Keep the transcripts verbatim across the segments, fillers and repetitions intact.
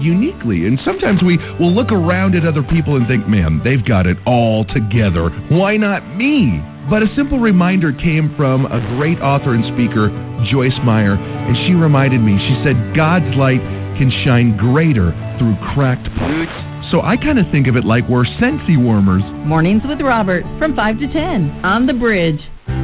uniquely. And sometimes we will look around at other people and think, man, they've got it all together. Why not me? But a simple reminder came from a great author and speaker, Joyce Meyer, and she reminded me, she said, God's light can shine greater through cracked pipes. So I kind of think of it like we're Scentsy warmers. Mornings with Robert from five to ten on The Bridge.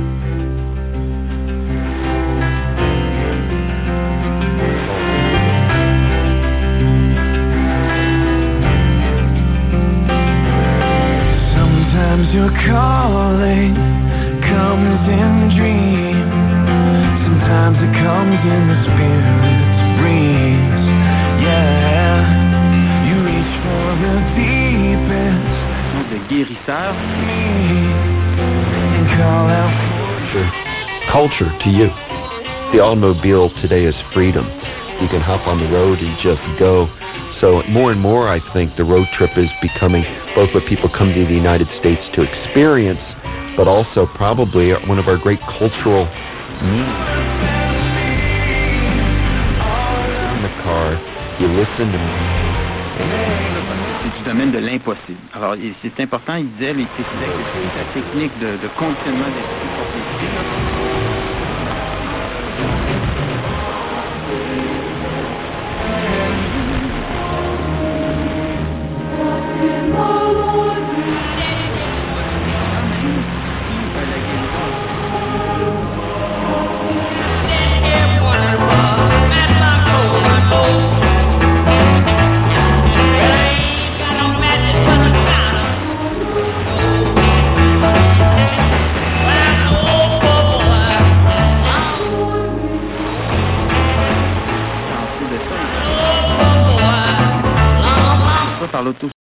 Sometimes your calling comes in dreams. Sometimes it comes in the spirit's breeze. Yeah, you reach for the deepest. De guérisseur. And call out culture to you. The automobile today is freedom. You can hop on the road and just go. So more and more, I think the road trip is becoming both what people come to the United States to experience, but also probably one of our great cultural needs. In the car, you listen to C'est du domaine de l'impossible. Alors, c'est important, il disait, il précisait que c'est la technique de, de conditionnement d'esprit pour l'esprit. Par l'auto